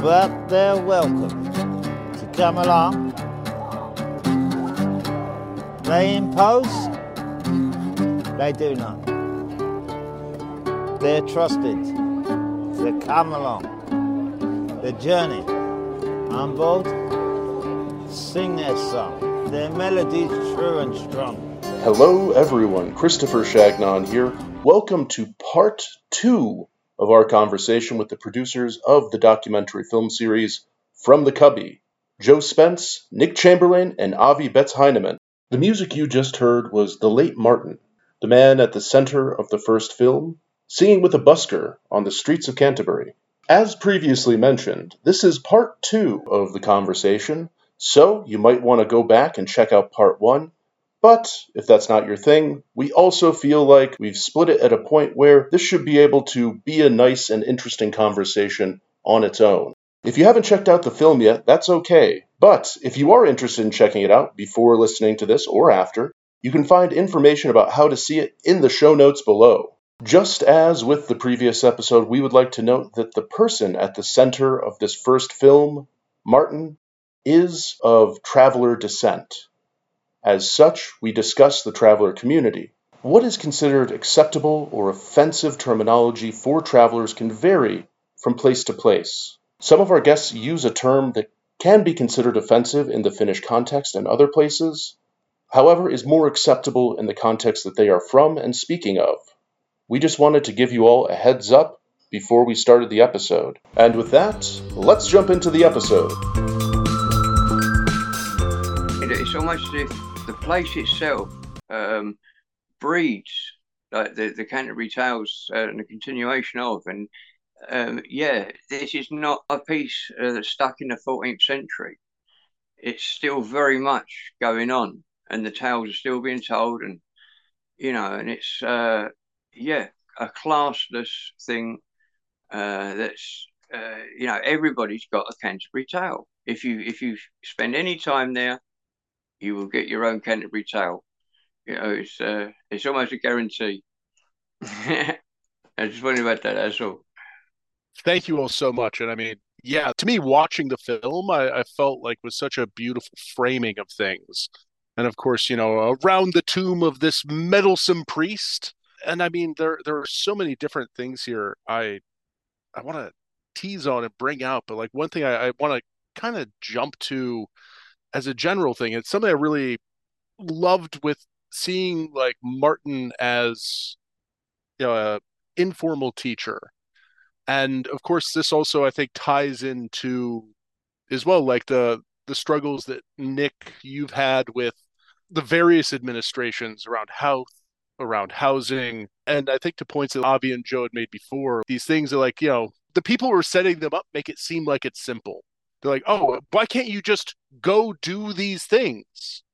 but they're welcome to come along. They impose? They do not. They're trusted to come along. The journey on board, sing their song, their melodies true and strong. Hello everyone, Christopher Chagnon here. Welcome to part 2 of our conversation with the producers of the documentary film series From the Cubby, Joe Spence, Nick Chamberlain, and Avi Betz-Heineman. The music you just heard was the late Martin, the man at the center of the first film, singing with a busker on the streets of Canterbury. As previously mentioned, this is part 2 of the conversation, so you might want to go back and check out part 1. But if that's not your thing, we also feel like we've split it at a point where this should be able to be a nice and interesting conversation on its own. If you haven't checked out the film yet, that's okay. But if you are interested in checking it out before listening to this or after, you can find information about how to see it in the show notes below. Just as with the previous episode, we would like to note that the person at the center of this first film, Martin, is of traveler descent. As such, we discuss the traveler community. What is considered acceptable or offensive terminology for travelers can vary from place to place. Some of our guests use a term that can be considered offensive in the Finnish context and other places, however, is more acceptable in the context that they are from and speaking of. We just wanted to give you all a heads up before we started the episode. And with that, let's jump into the episode. It's almost as if the place itself breeds like the Canterbury Tales and the continuation of, and this is not a piece that's stuck in the 14th century. It's still very much going on, and the tales are still being told, and and it's a classless thing that's everybody's got a Canterbury Tale. If you spend any time there, you will get your own Canterbury Tale. It's almost a guarantee. I just wondered about that, that's all. Thank you all so much. And I mean, to me, watching the film, I felt like was such a beautiful framing of things. And of course, around the tomb of this meddlesome priest. And I mean, there are so many different things here I want to tease on and bring out. But like one thing I want to kind of jump to as a general thing, it's something I really loved with seeing like Martin as a informal teacher. And of course, this also I think ties into as well, like the struggles that Nick, you've had with the various administrations around health, around housing. And I think to points that Avi and Joe had made before, these things are like, the people who are setting them up make it seem like it's simple. They're like, oh, why can't you just go do these things?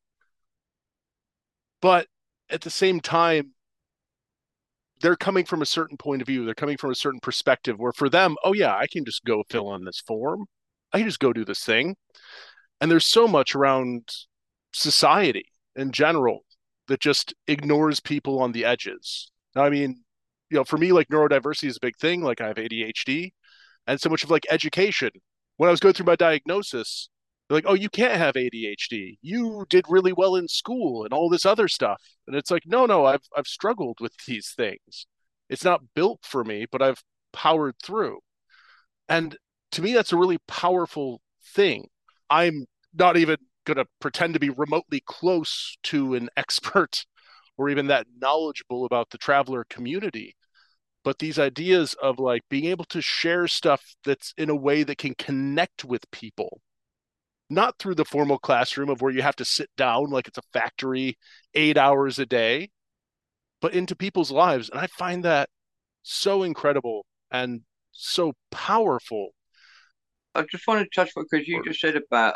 But at the same time, they're coming from a certain point of view. They're coming from a certain perspective where for them, oh yeah, I can just go fill in this form. I can just go do this thing. And there's so much around society in general that just ignores people on the edges. Now, I mean, for me, like neurodiversity is a big thing. Like I have ADHD, and so much of like education. When I was going through my diagnosis, they're like, oh, you can't have ADHD. You did really well in school and all this other stuff. And it's like, no, I've struggled with these things. It's not built for me, but I've powered through. And to me, that's a really powerful thing. I'm not even going to pretend to be remotely close to an expert or even that knowledgeable about the traveler community. But these ideas of like being able to share stuff that's in a way that can connect with people, not through the formal classroom of where you have to sit down like it's a factory 8 hours a day, but into people's lives. And I find that so incredible and so powerful. I just want to touch because you just said about,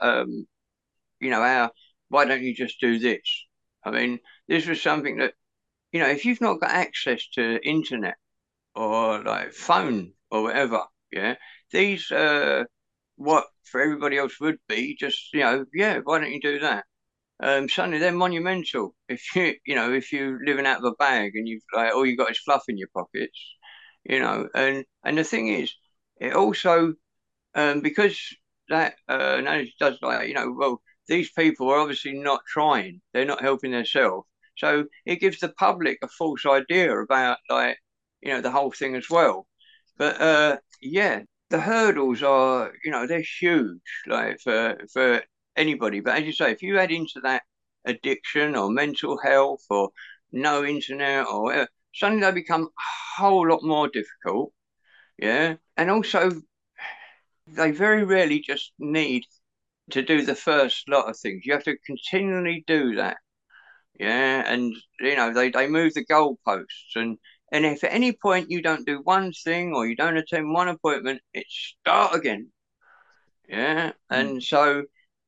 why don't you just do this? I mean, this was something that, if you've not got access to internet or like phone or whatever, these what for everybody else would be just why don't you do that? Suddenly they're monumental. If if you're living out of a bag and you've like all you got is fluff in your pockets, and the thing is, it also because that knowledge does, like, well, these people are obviously not trying, they're not helping themselves, so it gives the public a false idea about, like, the whole thing as well. But yeah, the hurdles are, they're huge, like, for anybody. But as you say, if you add into that addiction or mental health or no internet or whatever, suddenly they become a whole lot more difficult. Yeah, and also they very rarely just need to do the first lot of things. You have to continually do that. Yeah, and they move the goalposts, and if at any point you don't do one thing or you don't attend one appointment, it start again. Yeah, and so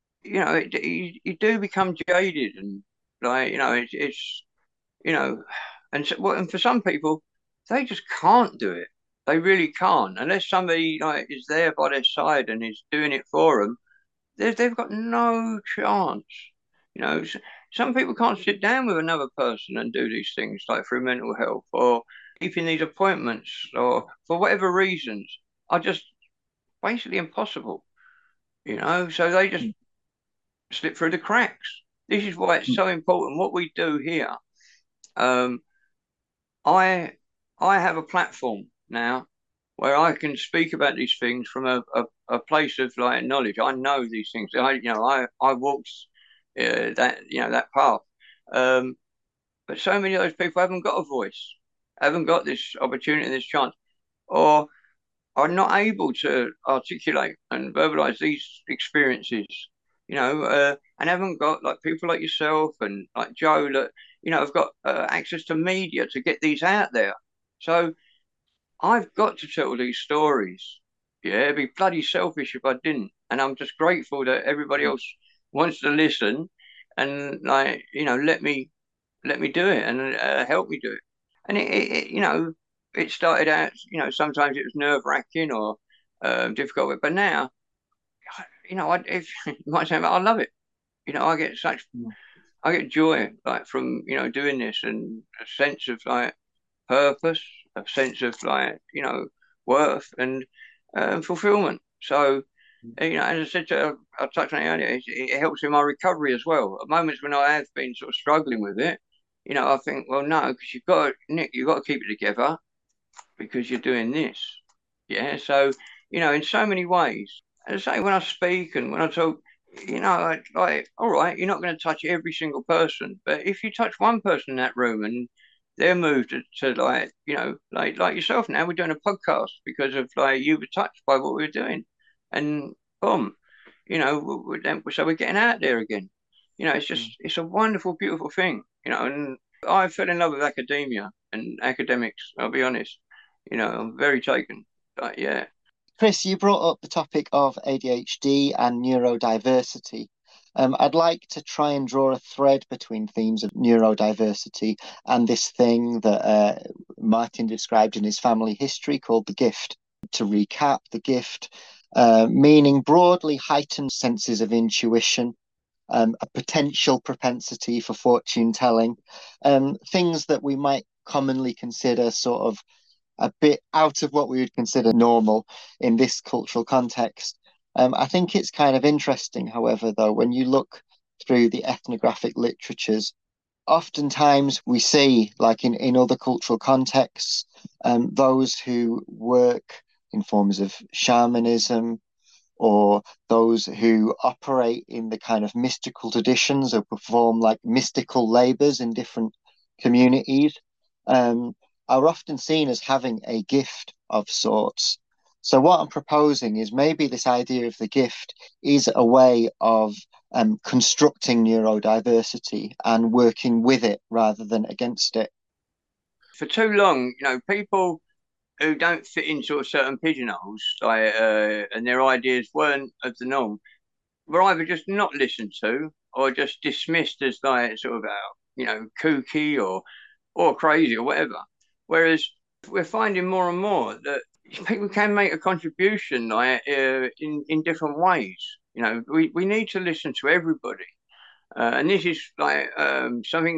you do become jaded, and, like, it's and so, well, and for some people, they just can't do it. They really can't unless somebody, like, is there by their side and is doing it for them. They've got no chance. Some people can't sit down with another person and do these things, like through mental health or keeping these appointments, or for whatever reasons, are just basically impossible. So they just slip through the cracks. This is why it's so important what we do here. Um, I I have a platform now where I can speak about these things from a place of, like, knowledge. I know these things. I walked that path. Um, but so many of those people haven't got a voice, haven't got this opportunity, this chance, or are not able to articulate and verbalize these experiences. And haven't got, like, people like yourself and like Joe that have got access to media to get these out there. So I've got to tell these stories. Yeah, it'd be bloody selfish if I didn't. And I'm just grateful that everybody else wants to listen and, like, let me do it and help me do it. And it started out, sometimes it was nerve-wracking or difficult, but now, if you might say, I love it. I get I get joy, like, from doing this, and a sense of, like, purpose, a sense of, like, worth and fulfillment. So, as I said, I touched on it earlier, it helps in my recovery as well. At moments when I have been sort of struggling with it, I think, well, no, because Nick, you've got to keep it together because you're doing this. Yeah. So, in so many ways, as I say, when I speak and when I talk, like, all right, you're not going to touch every single person, but if you touch one person in that room and they're moved to, like, like yourself now, we're doing a podcast because of, like, you were touched by what we were doing, and boom, so we're getting out there again. It's a wonderful, beautiful thing, and I fell in love with academia and academics. I'll be honest, I'm very taken. But yeah. Chris, you brought up the topic of ADHD and neurodiversity. I'd like to try and draw a thread between themes of neurodiversity and this thing that Martin described in his family history called the gift. To recap, the gift meaning broadly heightened senses of intuition, a potential propensity for fortune telling, things that we might commonly consider sort of a bit out of what we would consider normal in this cultural context. I think it's kind of interesting, however, though, when you look through the ethnographic literatures, oftentimes we see, like in other cultural contexts, those who work in forms of shamanism, or those who operate in the kind of mystical traditions or perform like mystical labors in different communities, are often seen as having a gift of sorts. So what I'm proposing is maybe this idea of the gift is a way of constructing neurodiversity and working with it rather than against it. For too long, people who don't fit into certain pigeonholes, like, and their ideas weren't of the norm, were either just not listened to or just dismissed as, like, sort of, kooky or crazy or whatever. Whereas we're finding more and more that people can make a contribution, like, in different ways. We need to listen to everybody, and this is, like, something.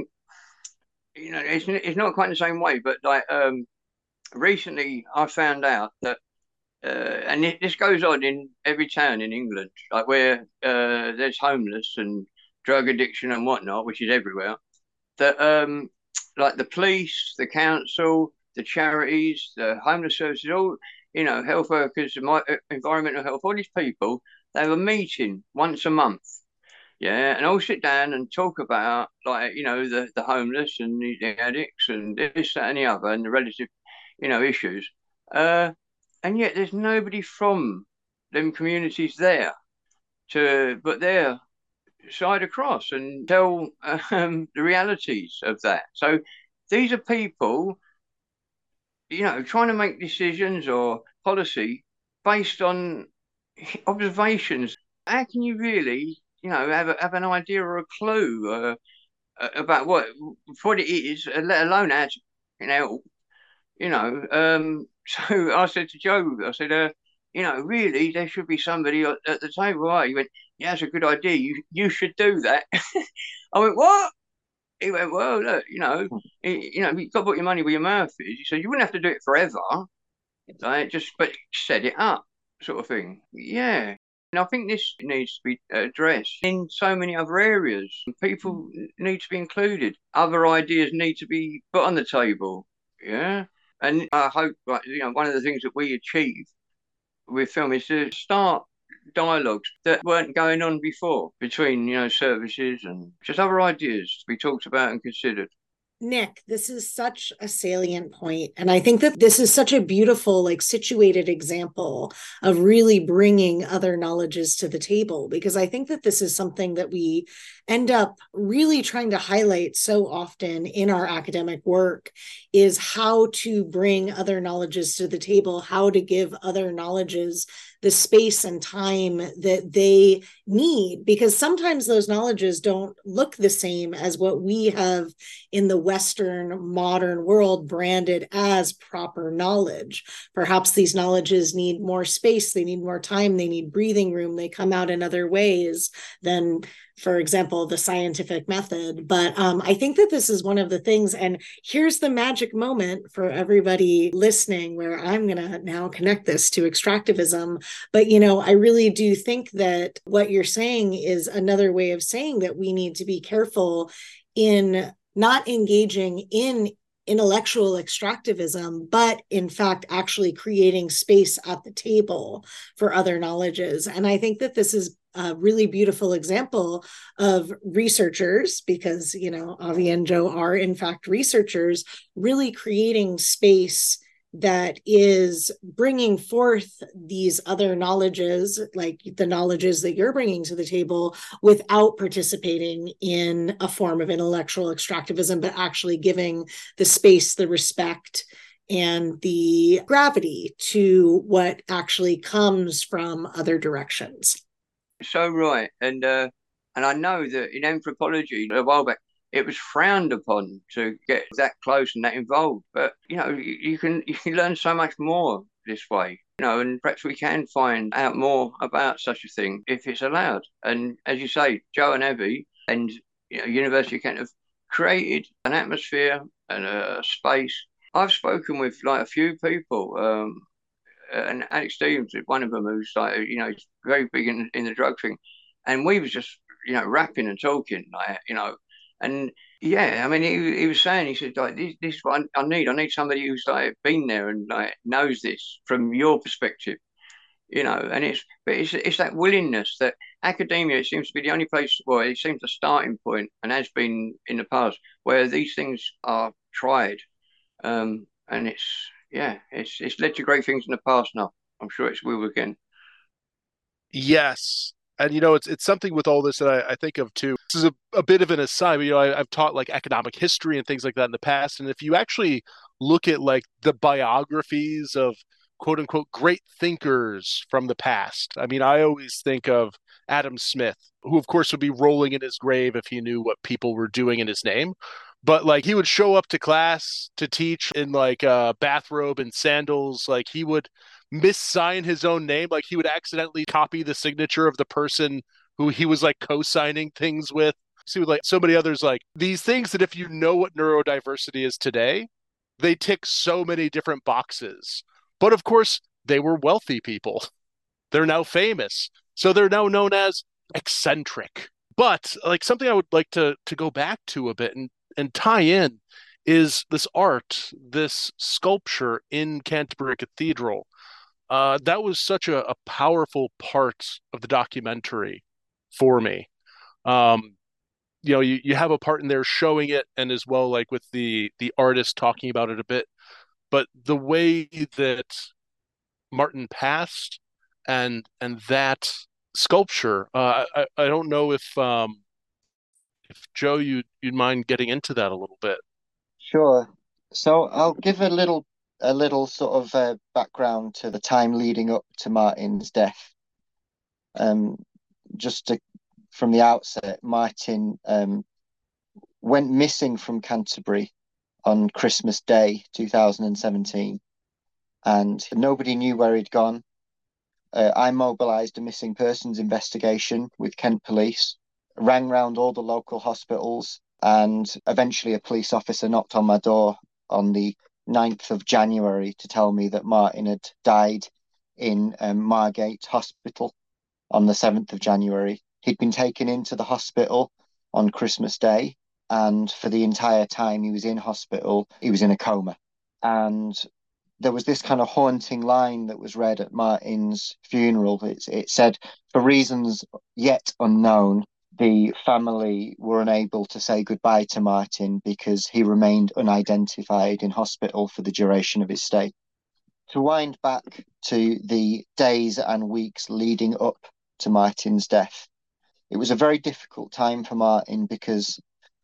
It's not quite the same way, but, like, recently I found out that and this goes on in every town in England, like where there's homeless and drug addiction and whatnot, which is everywhere. That like the police, the council, the charities, the homeless services, all health workers, environmental health, all these people, they have a meeting once a month. Yeah, and all sit down and talk about like the homeless and the addicts and this, that, and the other, and the relative issues. Uh, and yet there's nobody from them communities there but they're side across and tell the realities of that. So these are people, trying to make decisions or policy based on observations. How can you really, have an idea or a clue about what it is, let alone how to, help? So I said to Joe, I said, really, there should be somebody at the table. Right? He went, yeah, that's a good idea. You should do that. I went, what? He went, well, look, you've got to put your money where your mouth is. He said, you wouldn't have to do it forever, right? But set it up, sort of thing. Yeah. And I think this needs to be addressed in so many other areas. People need to be included. Other ideas need to be put on the table. Yeah. And I hope, like, one of the things that we achieve with film is to start dialogues that weren't going on before between, services and just other ideas to be talked about and considered. Nick, this is such a salient point. And I think that this is such a beautiful, like, situated example of really bringing other knowledges to the table, because I think that this is something that we end up really trying to highlight so often in our academic work, is how to bring other knowledges to the table, how to give other knowledges the space and time that they need, because sometimes those knowledges don't look the same as what we have in the Western modern world branded as proper knowledge. Perhaps these knowledges need more space, they need more time, they need breathing room, they come out in other ways than, for example, the scientific method. But I think that this is one of the things, and here's the magic moment for everybody listening, where I'm going to now connect this to extractivism. But, I really do think that what you're saying is another way of saying that we need to be careful in not engaging in intellectual extractivism, but in fact, actually creating space at the table for other knowledges. And I think that this is a really beautiful example of researchers, because, Avi and Joe are in fact researchers, really creating space that is bringing forth these other knowledges, like the knowledges that you're bringing to the table, without participating in a form of intellectual extractivism, but actually giving the space, the respect, and the gravity to what actually comes from other directions. So right, and I know that in anthropology a while back, it was frowned upon to get that close and that involved. But you can learn so much more this way. And perhaps we can find out more about such a thing if it's allowed. And as you say, Joe and Abby and University of Kent have created an atmosphere and a space. I've spoken with like a few people. And Alex Stevens is one of them, who's like, he's very big in the drug thing. And we was just, rapping and talking, like, and yeah, I mean, he was saying, he said, like, this is what I need. I need somebody who's like been there and like knows this from your perspective, and it's that willingness that academia, it seems to be the only place, well, it seems the starting point, and has been in the past, where these things are tried. And it's led to great things in the past now. I'm sure it will again. Yes. And it's something with all this that I think of too. This is a bit of an aside, but I've taught like economic history and things like that in the past. And if you actually look at like the biographies of quote unquote great thinkers from the past, I mean, I always think of Adam Smith, who of course would be rolling in his grave if he knew what people were doing in his name. But like he would show up to class to teach in like a bathrobe and sandals. Like he would missign his own name. Like he would accidentally copy the signature of the person who he was like co-signing things with. See, with like so many others, like these things that if you know what neurodiversity is today, they tick so many different boxes. But of course, they were wealthy people. They're now famous. So they're now known as eccentric. But like something I would like to go back to a bit and tie in is this art, this sculpture in Canterbury Cathedral. That was such a powerful part of the documentary for me. Um, you have a part in there showing it, and as well, like with the artist talking about it a bit. But the way that Martin passed and that sculpture, I don't know if Joe you'd mind getting into that a little bit. Sure. So I'll give a little sort of background to the time leading up to Martin's death. Um, just to, from the outset, Martin went missing from Canterbury on Christmas Day 2017, and nobody knew where he'd gone. I mobilised a missing persons investigation with Kent Police, rang round all the local hospitals, and eventually a police officer knocked on my door on the 9th of January to tell me that Martin had died in Margate Hospital on the 7th of January. He'd been taken into the hospital on Christmas Day, and for the entire time he was in hospital, he was in a coma. And there was this kind of haunting line that was read at Martin's funeral. It said, for reasons yet unknown, the family were unable to say goodbye to Martin because he remained unidentified in hospital for the duration of his stay. To wind back to the days and weeks leading up to Martin's death, it was a very difficult time for Martin because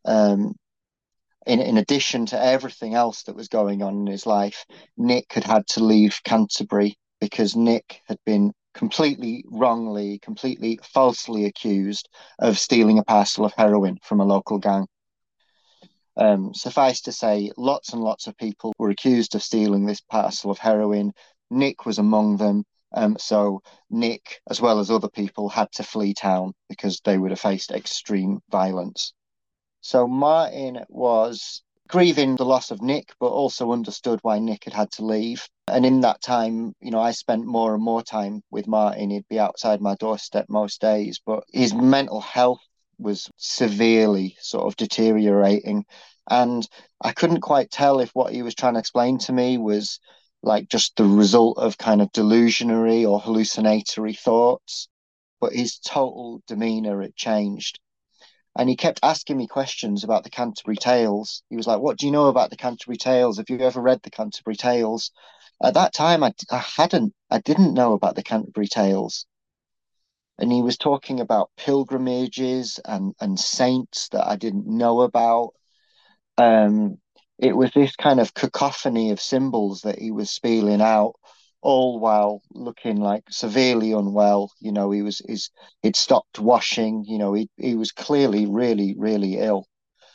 in addition to everything else that was going on in his life, Nick had to leave Canterbury because Nick had been completely wrongly, completely falsely accused of stealing a parcel of heroin from a local gang. Suffice to say, lots and lots of people were accused of stealing this parcel of heroin. Nick was among them. So Nick, as well as other people, had to flee town because they would have faced extreme violence. So Martin was grieving the loss of Nick, but also understood why Nick had to leave. And in that time, I spent more and more time with Martin. He'd be outside my doorstep most days, but his mental health was severely sort of deteriorating. And I couldn't quite tell if what he was trying to explain to me was like just the result of kind of delusionary or hallucinatory thoughts, but his total demeanor had changed. And he kept asking me questions about the Canterbury Tales. He was like, what do you know about the Canterbury Tales? Have you ever read the Canterbury Tales? At that time, I didn't know about the Canterbury Tales. And he was talking about pilgrimages and saints that I didn't know about. Um, it was this kind of cacophony of symbols that he was spelling out, all while looking like severely unwell. He'd stopped washing. He was clearly really, really ill.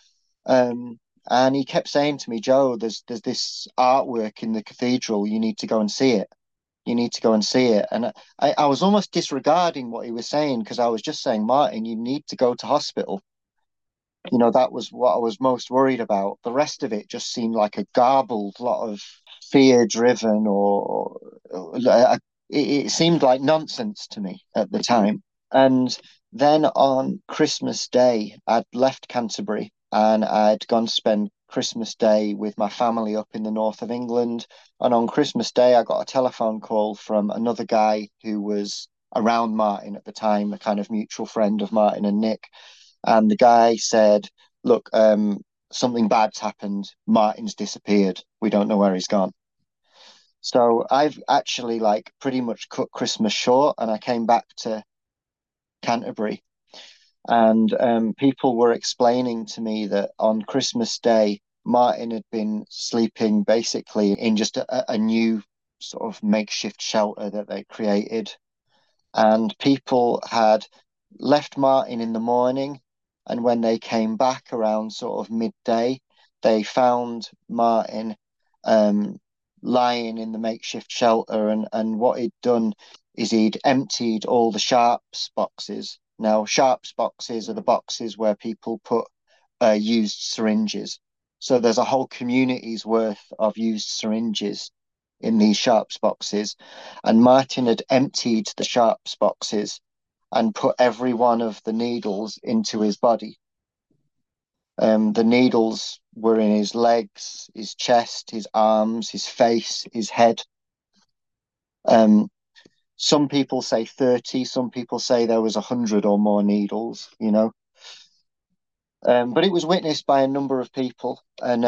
And he kept saying to me, Joe, there's this artwork in the cathedral. You need to go and see it. You need to go and see it. And I was almost disregarding what he was saying because I was just saying, Martin, you need to go to hospital. That was what I was most worried about. The rest of it just seemed like a garbled lot of fear driven or it seemed like nonsense to me at the time. And then on Christmas Day, I'd left Canterbury and I'd gone to spend Christmas Day with my family up in the north of England. And on Christmas Day, I got a telephone call from another guy who was around Martin at the time, a kind of mutual friend of Martin and Nick. And the guy said, look, something bad's happened. Martin's disappeared. We don't know where he's gone. So I've actually like pretty much cut Christmas short and I came back to Canterbury. And people were explaining to me that on Christmas Day, Martin had been sleeping basically in just a new sort of makeshift shelter that they created. And people had left Martin in the morning. And when they came back around sort of midday, they found Martin lying in the makeshift shelter. And what he'd done is he'd emptied all the sharps boxes. Now, sharps boxes are the boxes where people put used syringes. So there's a whole community's worth of used syringes in these sharps boxes, and Martin had emptied the sharps boxes and put every one of the needles into his body. The needles were in his legs, his chest, his arms, his face, his head. Some people say 30, some people say there was 100 or more needles, you know. But it was witnessed by a number of people, and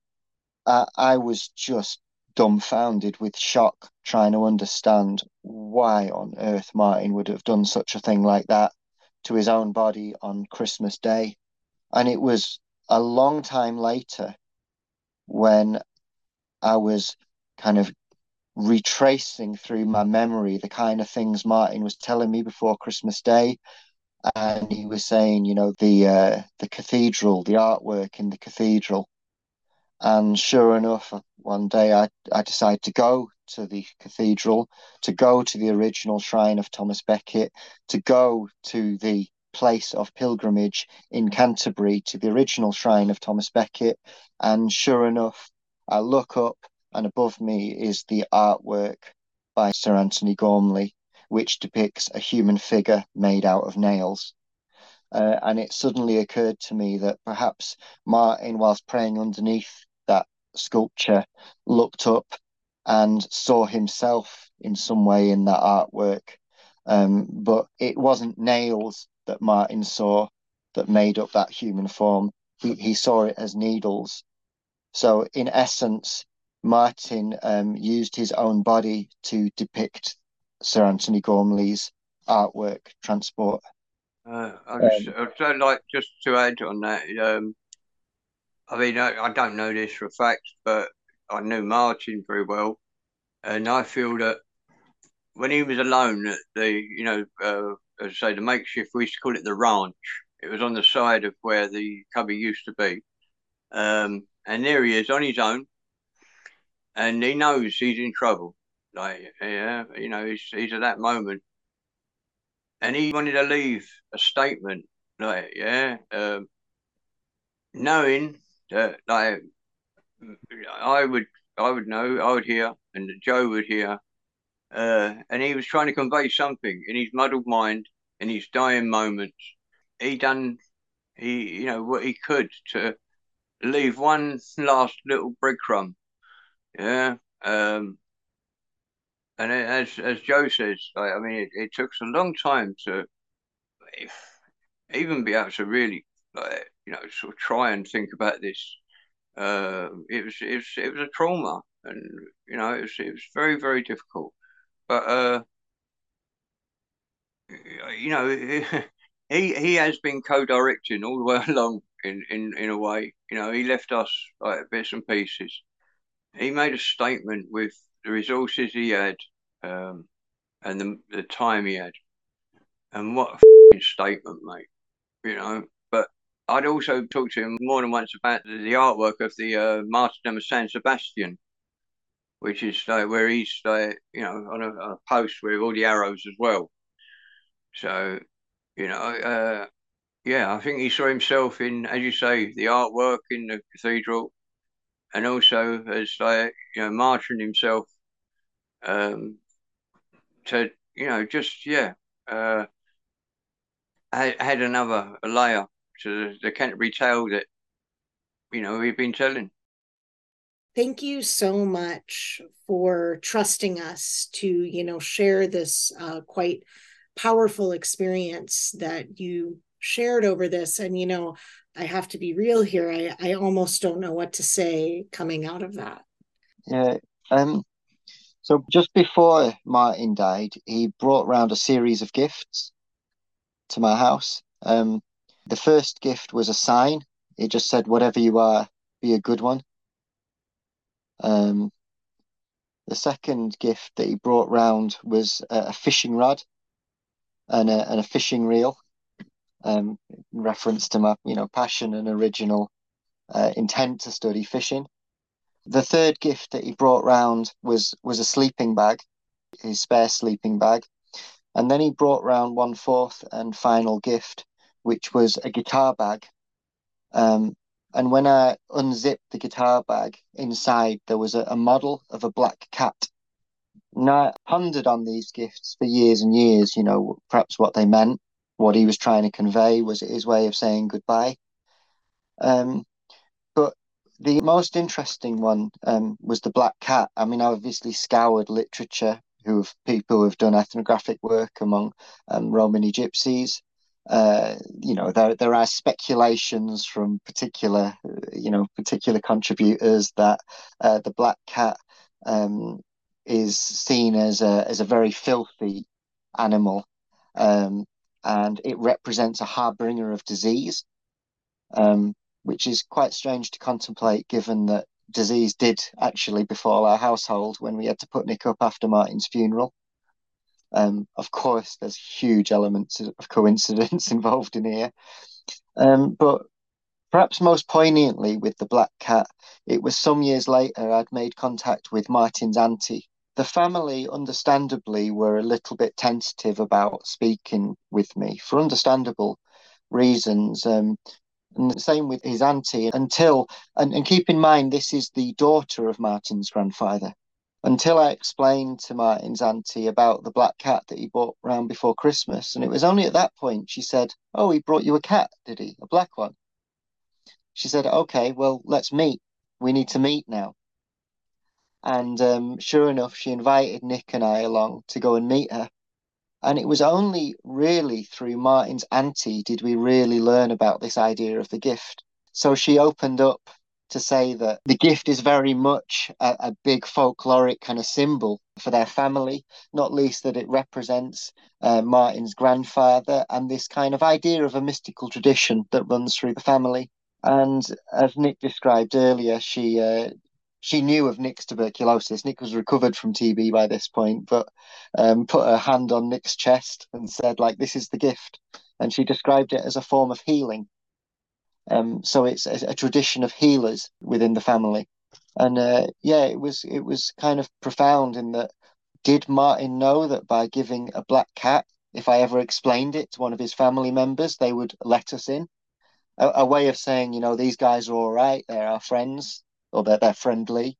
I was just dumbfounded with shock, trying to understand why on earth Martin would have done such a thing like that to his own body on Christmas Day. And it was a long time later when I was kind of retracing through my memory the kind of things Martin was telling me before Christmas Day. And he was saying, you know, the cathedral, the artwork in the cathedral. And sure enough, one day I decided to go to the cathedral, to go to the original shrine of Thomas Becket, to go to the place of pilgrimage in Canterbury, to the original shrine of Thomas Becket. And sure enough, I look up and above me is the artwork by Sir Anthony Gormley, which depicts a human figure made out of nails. And it suddenly occurred to me that perhaps Martin, whilst praying underneath that sculpture, looked up and saw himself in some way in that artwork. But it wasn't nails that Martin saw that made up that human form. He saw it as needles. So in essence, Martin used his own body to depict Sir Anthony Gormley's artwork, Transport. I'd like just to add on that. I mean, I don't know this for a fact, but I knew Martin very well, and I feel that when he was alone at the, as I say, the makeshift, we used to call it the ranch. It was on the side of where the cubby used to be, and there he is on his own, and he knows he's in trouble. Like, yeah, he's at that moment, and he wanted to leave a statement, like, yeah, knowing that, like, I would, I would know, I would hear, and Joe would hear, and he was trying to convey something in his muddled mind, in his dying moments. He done, what he could to leave one last little breadcrumb, yeah. And as Joe says, like, I mean, it took us a long time to even be able to really, like, sort of try and think about this. It was a trauma, and it was very very difficult. But he has been co-directing all the way along in a way. He left us like bits and pieces. He made a statement with the resources he had, and the time he had, and what a statement, mate. But I'd also talked to him more than once about the artwork of the Martyrdom of San Sebastian, which is where he's on a post with all the arrows as well. So yeah, I think he saw himself in, as you say, the artwork in the cathedral, and also as martyring himself to just had another layer to the Canterbury tale that we've been telling. Thank you so much for trusting us to, share this quite powerful experience that you shared over this. And, I have to be real here. I almost don't know what to say coming out of that. Yeah. So just before Martin died, he brought round a series of gifts to my house. The first gift was a sign. It just said, "Whatever you are, be a good one." The second gift that he brought round was a fishing rod and a fishing reel, in reference to my passion and original intent to study fishing. The third gift that he brought round was a sleeping bag, his spare sleeping bag. And then he brought round one fourth and final gift, which was a guitar bag. And when I unzipped the guitar bag, inside there was a model of a black cat. And I pondered on these gifts for years and years, perhaps what they meant, what he was trying to convey. Was it his way of saying goodbye? Um, but the most interesting one was the black cat. I mean, I obviously scoured literature, people who have done ethnographic work among Romani gypsies. There are speculations from particular contributors that the black cat is seen as a very filthy animal, and it represents a harbinger of disease, which is quite strange to contemplate, given that disease did actually befall our household when we had to put Nick up after Martin's funeral. Of course, there's huge elements of coincidence involved in here. But perhaps most poignantly with the black cat, it was some years later I'd made contact with Martin's auntie. The family, understandably, were a little bit tentative about speaking with me for understandable reasons. And the same with his auntie and keep in mind, this is the daughter of Martin's grandfather. Until I explained to Martin's auntie about the black cat that he brought round before Christmas. And it was only at that point she said, "Oh, he brought you a cat, did he? A black one?" She said, "Okay, well, let's meet. We need to meet now." And sure enough, she invited Nick and I along to go and meet her. And it was only really through Martin's auntie did we really learn about this idea of the gift. So she opened up to say that the gift is very much a big folkloric kind of symbol for their family, not least that it represents Martin's grandfather and this kind of idea of a mystical tradition that runs through the family. And as Nick described earlier, she knew of Nick's tuberculosis. Nick was recovered from TB by this point, but put her hand on Nick's chest and said, like, this is the gift. And she described it as a form of healing. So it's a tradition of healers within the family. And it was kind of profound in that, did Martin know that by giving a black cat, if I ever explained it to one of his family members, they would let us in? A way of saying, these guys are all right, they're our friends, or they're friendly.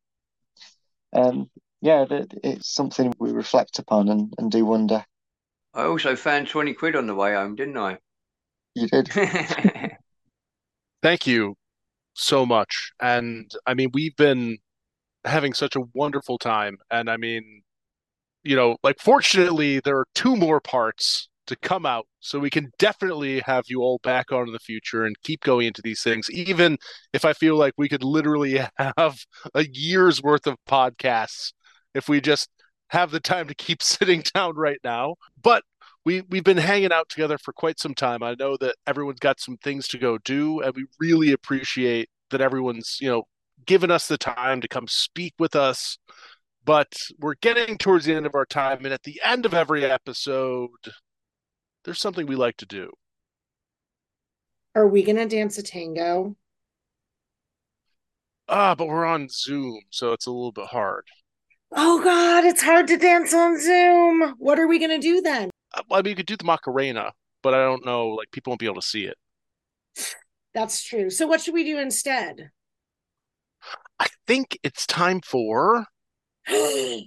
It's something we reflect upon and do wonder. I also found 20 quid on the way home, didn't I? You did. Thank you so much. And I mean, we've been having such a wonderful time. And I mean, fortunately, there are two more parts to come out. So we can definitely have you all back on in the future and keep going into these things, even if I feel like we could literally have a year's worth of podcasts if we just have the time to keep sitting down right now. But we've been hanging out together for quite some time. I know that everyone's got some things to go do, and we really appreciate that everyone's, given us the time to come speak with us. But we're getting towards the end of our time, and at the end of every episode, there's something we like to do. Are we going to dance a tango? But we're on Zoom, so it's a little bit hard. Oh, God, it's hard to dance on Zoom. What are we going to do then? I mean, you could do the Macarena, but I don't know, like, people won't be able to see it. That's true. So what should we do instead? I think it's time for the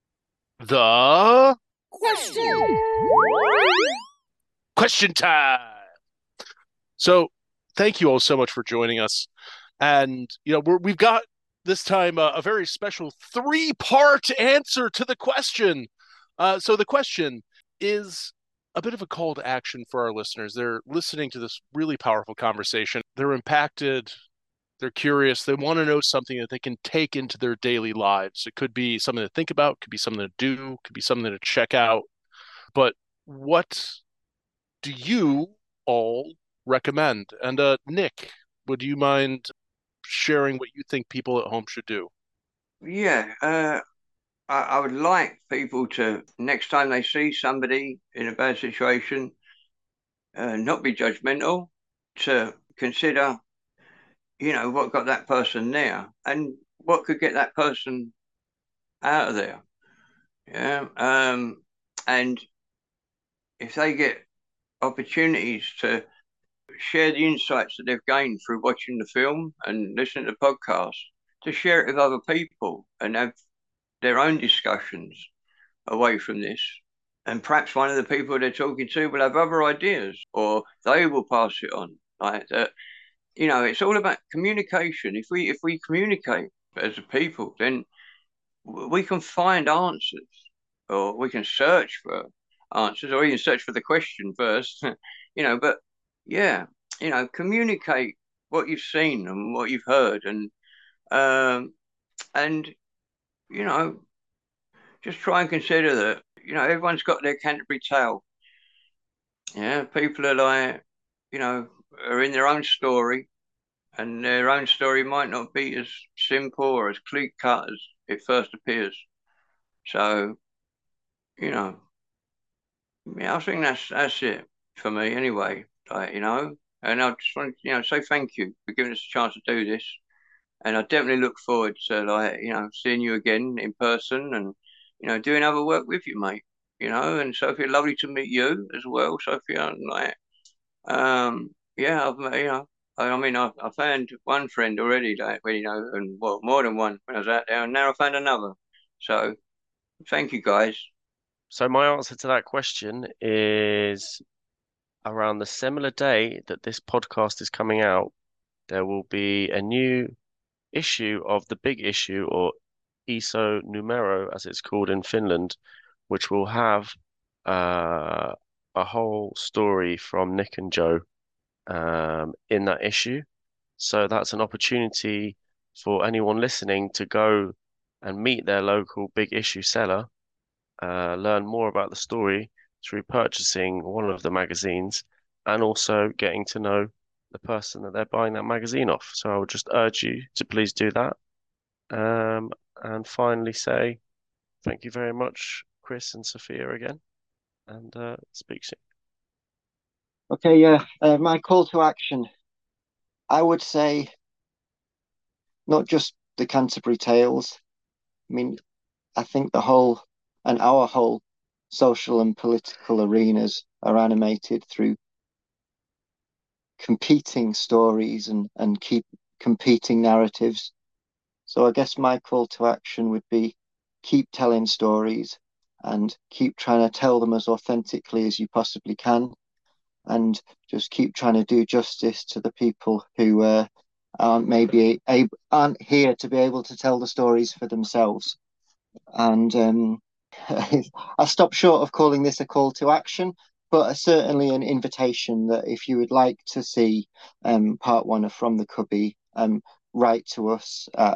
question time. So thank you all so much for joining us. And, we've got this time a very special 3-part answer to the question. So the question is a bit of a call to action for our listeners. They're listening to this really powerful conversation. They're impacted. They're curious. They want to know something that they can take into their daily lives. It could be something to think about, could be something to do, could be something to check out. But what do you all recommend? And Nick, would you mind sharing what you think people at home should do? Yeah, I would like people to, next time they see somebody in a bad situation, not be judgmental, to consider, what got that person there and what could get that person out of there. Yeah. And if they get opportunities to share the insights that they've gained through watching the film and listening to the podcast, to share it with other people and have their own discussions away from this. And perhaps one of the people they're talking to will have other ideas, or they will pass it on. Like that, it's all about communication. If we communicate as a people, then we can find answers, or we can search for answers, or even search for the question first. But yeah, communicate what you've seen and what you've heard, um, and you know, just try and consider that everyone's got their Canterbury tale. Yeah, people are like, are in their own story, and their own story might not be as simple or as clear cut as it first appears. So, you know, yeah, I think that's it for me anyway. And I just want to, say thank you for giving us a chance to do this. And I definitely look forward to seeing you again in person and doing other work with you, mate. And Sophia, lovely to meet you as well, Sophia. And yeah, I found one friend already, and well, more than one when I was out there, and now I found another. So thank you, guys. So my answer to that question is around the similar day that this podcast is coming out, there will be a new issue of the Big Issue, or Iso Numero as it's called in Finland, which will have a whole story from Nick and Joe in that issue. So that's an opportunity for anyone listening to go and meet their local Big Issue seller, learn more about the story through purchasing one of the magazines, and also getting to know the person that they're buying that magazine off. So I would just urge you to please do that. And finally say thank you very much, Chris and Sophia, again, and speak soon. Okay, yeah. My call to action, I would say, not just the Canterbury Tales. I mean, I think our whole social and political arenas are animated through competing stories and keep competing narratives. So I guess my call to action would be keep telling stories and keep trying to tell them as authentically as you possibly can, and just keep trying to do justice to the people who aren't here to be able to tell the stories for themselves. And I stopped short of calling this a call to action, but certainly an invitation that if you would like to see part one of From the Cubby, write to us at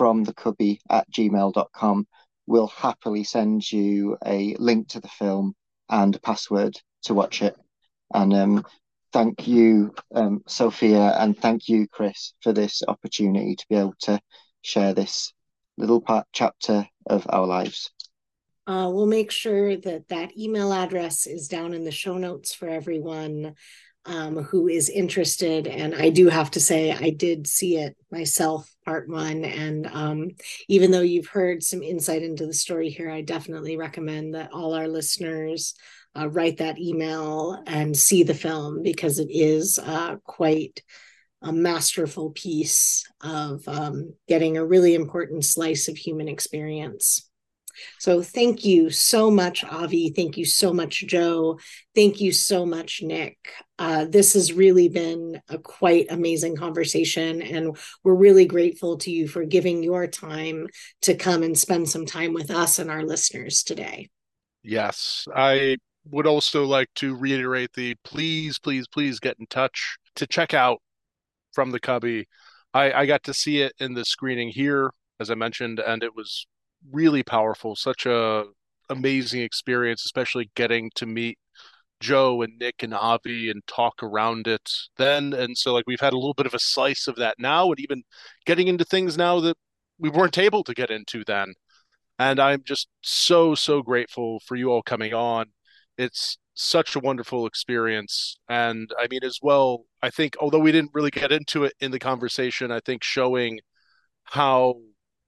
fromthecubby@gmail.com. We'll happily send you a link to the film and a password to watch it. And thank you, Sophia, and thank you, Chris, for this opportunity to be able to share this little chapter of our lives. We'll make sure that email address is down in the show notes for everyone who is interested. And I do have to say, I did see it myself, part one. And even though you've heard some insight into the story here, I definitely recommend that all our listeners write that email and see the film, because it is quite a masterful piece of getting a really important slice of human experience. So thank you so much, Avi. Thank you so much, Joe. Thank you so much, Nick. This has really been a quite amazing conversation, and we're really grateful to you for giving your time to come and spend some time with us and our listeners today. Yes, I would also like to reiterate the please, please, please get in touch to check out From the Cubby. I got to see it in the screening here, as I mentioned, and it was really powerful. Such a amazing experience, especially getting to meet Joe and Nick and Avi and talk around it then. And so we've had a little bit of a slice of that now, and even getting into things now that we weren't able to get into then. And I'm just so, so grateful for you all coming on. It's such a wonderful experience. And I mean, as well, I think, although we didn't really get into it in the conversation, I think showing how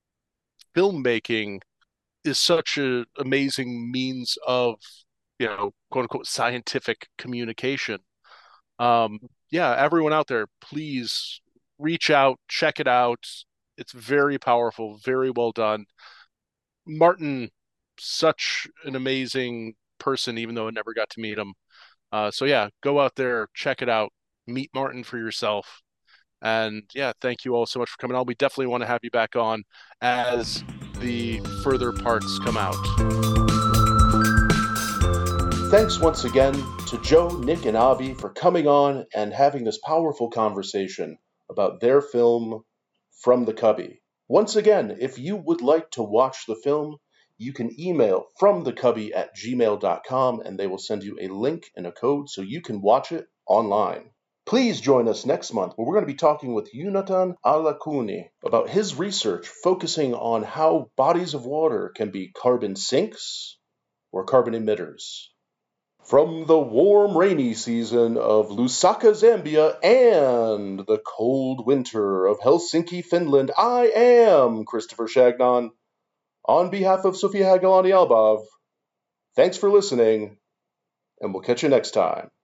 filmmaking is such an amazing means of, quote unquote, scientific communication. yeah, everyone out there, please reach out, check it out. It's very powerful, very well done. Martin, such an amazing person, even though I never got to meet him. So yeah, go out there, check it out, meet Martin for yourself. And yeah, thank you all so much for coming on. We definitely want to have you back on as the further parts come out. Thanks once again to Joe, Nick, and Avi for coming on and having this powerful conversation about their film, From the Cubby. Once again, if you would like to watch the film, you can email fromthecubby@gmail.com and they will send you a link and a code so you can watch it online. Please join us next month where we're going to be talking with Yonatan Alakuni about his research focusing on how bodies of water can be carbon sinks or carbon emitters. From the warm, rainy season of Lusaka, Zambia, and the cold winter of Helsinki, Finland, I am Christopher Shagnon. On behalf of Sofia Hagelani-Albov, thanks for listening, and we'll catch you next time.